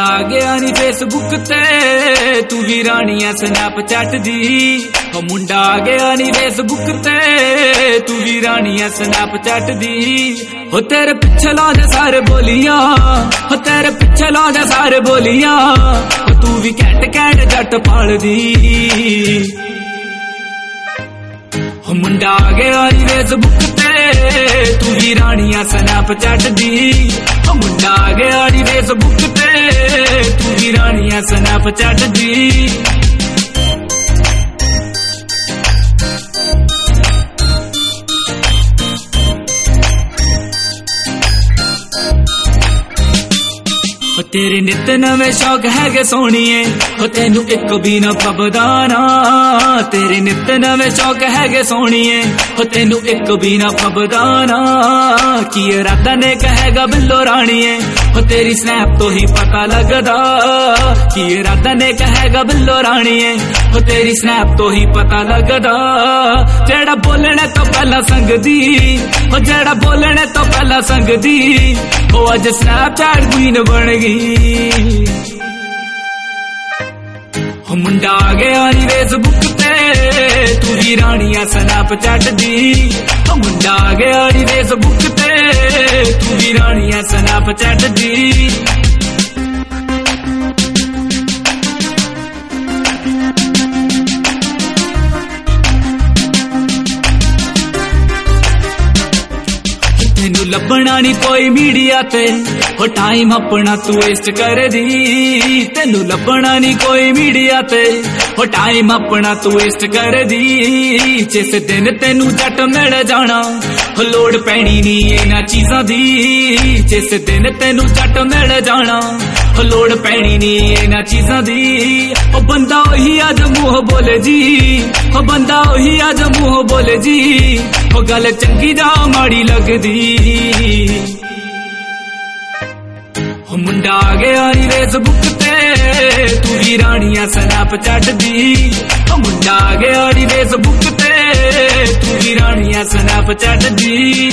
आ गया नी फेसबुक ते तू भी रानी है स्नैपचैट दी। ओ मुंडा आ गया नी फेसबुक ते तू भी रानी है स्नैपचैट दी। हो तेरे पिछे लादे सारे बोलियां, हो तेरे पिछे लादे सारे बोलियां, तू भी कैट कैट जट पाल दी। हो मुंडा आ गया नी फेसबुक ते तू भी रानी है स्नैपचैट दी। हो मुंडा आ गया नी फेसबुक ते तू भी रानी है स्नैपचैट दी। तेरे नित नवे शौक है सोहणीए, हो तेनू एक भी ना फबदाना। तेरे नित नवे शौक है सोहणीए, हो तेनू एक भी ना फबदाना। की इरादा ने कहेगा बिल्लो राणीए, हो तेरी स्नैप तो ही पता लगदा। की इरादा ने कहेगा बिल्लो राणीए, हो तेरी स्नैप तो ही पता लगदा। जेड़ा बोलने तो पहला संगदी, हो जेड़ा बोलने तो पहला संगदी, हो अज स्नैपचैट क्वीन बन गई। हो मुंडा आ गया नी फेसबुक ते तू भी रानी है स्नैपचैट दी। हो मुंडा आ गया नी फेसबुक ते तू भी रानी है स्नैपचैट दी। तेनू लभना नी कोई मीडिया ते, हो टाइम अपना तू वेस्ट कर दी। तेनू लभना नी कोई मीडिया ते, हो टाइम अपना तू वेस्ट कर दी। जिस दिन तेनू जट मिल जाना, हो लोड़ पैनी नी इन्हां चीज़ां दी। जिस दिन तेनू जट मिल जाना, हो लोड़ पैनी नी इन्हां चीज़ां दी। हो बंदा ओही अज मुंह बोले जी, हो बंदा ओही अज मुंह बोले जी, हो गल चंगी जा माड़ी लगदी। हो मुंडा आ गया नी फेसबुक ते तू भी रानी है स्नैपचैट दी। हो मुंडा आ गया नी फेसबुक ते तू भी रानी है स्नैपचैट दी।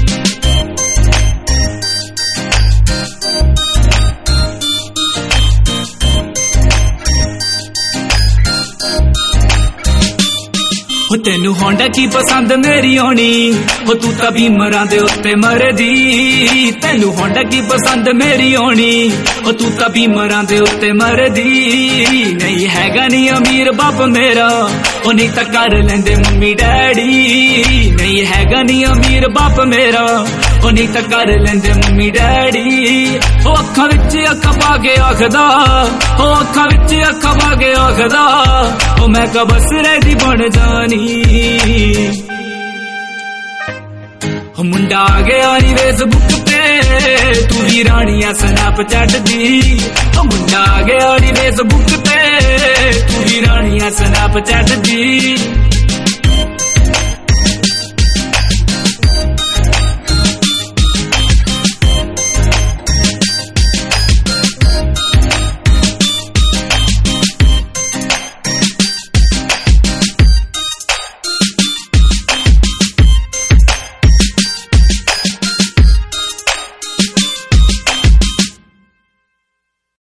हो तेनू होंडा की पसंद मेरी होनी, हो तू तां बीमरां दे उत्ते मरदी। तेनू होंडा की पसंद मेरी होनी, हो तू तां बीमरां दे उत्ते मरदी। नहीं हैगा नी अमीर बाप मेरा, ओ नहीं तां कर लेंदे मम्मी डैडी। नहीं हैगा नी अमीर बाप मेरा, ओ नहीं तां कर लेंदे मम्मी डैडी। हो अखां विच अखां पा के आखदा, हो अखां विच अखां पा के आखदा, ओ मैं कबसरे दी बन जानी। हो मुंडा आ गया नी फेसबुक ते तू भी रानी है स्नैपचैट दी। हो मुंडा आ गया नी फेसबुक ते तू भी रानी है स्नैपचैट दी।